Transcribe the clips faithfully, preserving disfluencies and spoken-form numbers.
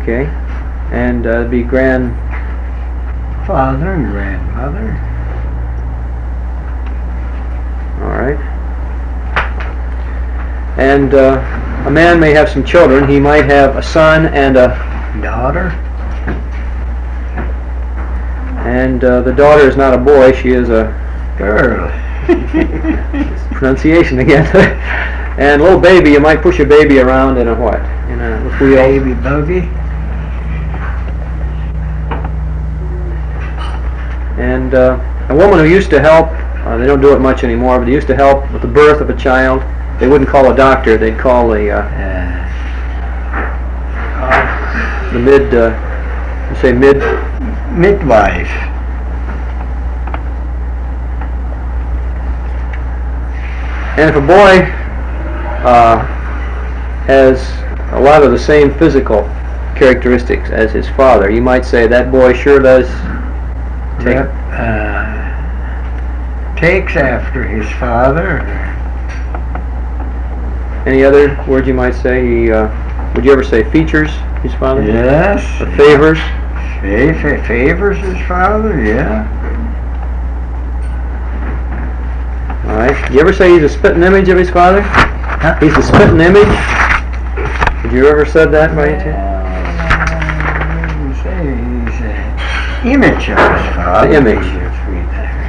Okay. And uh, be grand... Father and grandmother. All right. And uh, a man may have some children. He might have a son and a... Daughter. And uh, the daughter is not a boy, she is a... Girl. Pronunciation again. And little baby, you might push a baby around in a what? In a wheel. Baby buggy. And uh, a woman who used to help, uh, they don't do it much anymore, but they used to help with the birth of a child. They wouldn't call a doctor, they'd call the uh, uh, the mid, uh, you say mid? Midwife. And if a boy uh, has a lot of the same physical characteristics as his father, you might say that boy sure does take... Yep, uh, takes after his father. Any other word you might say? He, uh, would you ever say features his father? Yes. Or favors? Fa- fa- favors his father, yeah. All right. You ever say he's a spitting image of his father? Huh? He's the spitting image? Did you ever said that by any chance? Well, say he's an image of his father. The image. Yes, we-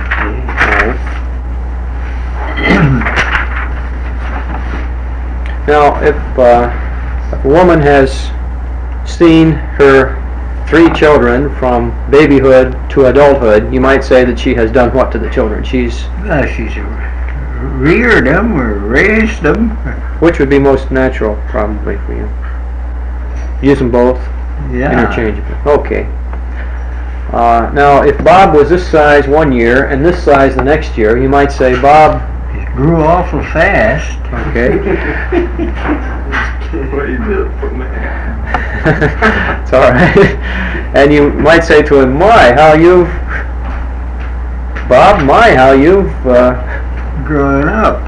Now, if, uh, if a woman has seen her three children from babyhood to adulthood, you might say that she has done what to the children? She's... Well, she's reared them or raised them. Which would be most natural, probably, for you? Use them both? Yeah. Interchangeably. Okay. Uh, now, if Bob was this size one year and this size the next year, you might say, Bob... He grew awful fast. Okay. What you did for me. It's all right. And you might say to him, my, how you've... Bob, my, how you've... Uh, Growing up.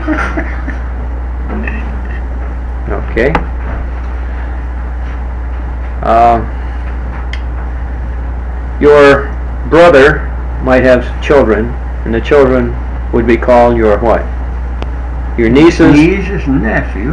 okay. Uh, your brother might have children, and the children would be called your what? Your nieces? Nieces and nephews.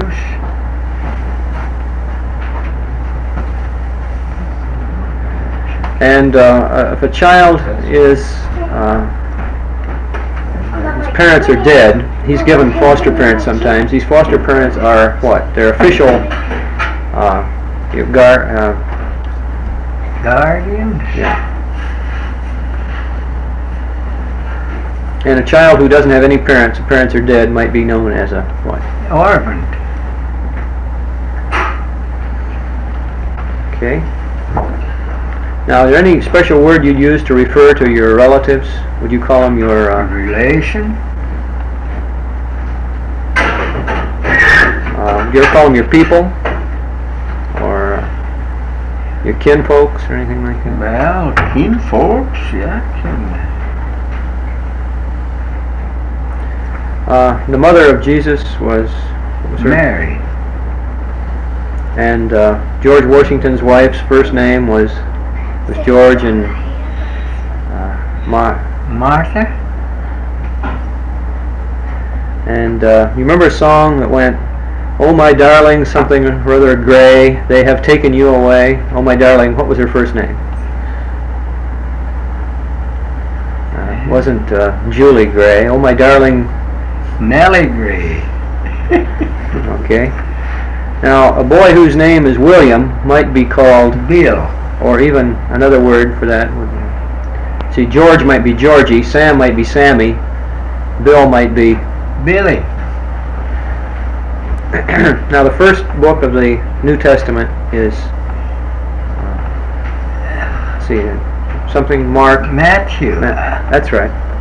And uh, if a child is, uh, his parents are dead, he's given foster parents sometimes. These foster parents are what? They're official uh, your gar, uh, Guardians. yeah. And a child who doesn't have any parents, the parents are dead, might be known as a what? Orphaned. Okay. Now, is there any special word you'd use to refer to your relatives? Would you call them your... A Uh, relation. uh, you ever call them your people? Or uh, your kinfolks or anything like that? Well, kinfolks, yeah. Kin. Uh, the mother of Jesus was... what was her- Mary. And uh, George Washington's wife's first name was was George and uh, Mar. Martha. And uh, you remember a song that went, "Oh my darling, something rather gray, they have taken you away." Oh my darling, what was her first name? Uh, it wasn't uh, Julie Gray. Oh my darling. Nellie Gray. Okay. Now, a boy whose name is William might be called Bill. or even another word for that would be, see, George might be Georgie, Sam might be Sammy, Bill might be... Billy. Now the first book of the New Testament is, uh, let's see, something Mark... Matthew. Ma- that's right.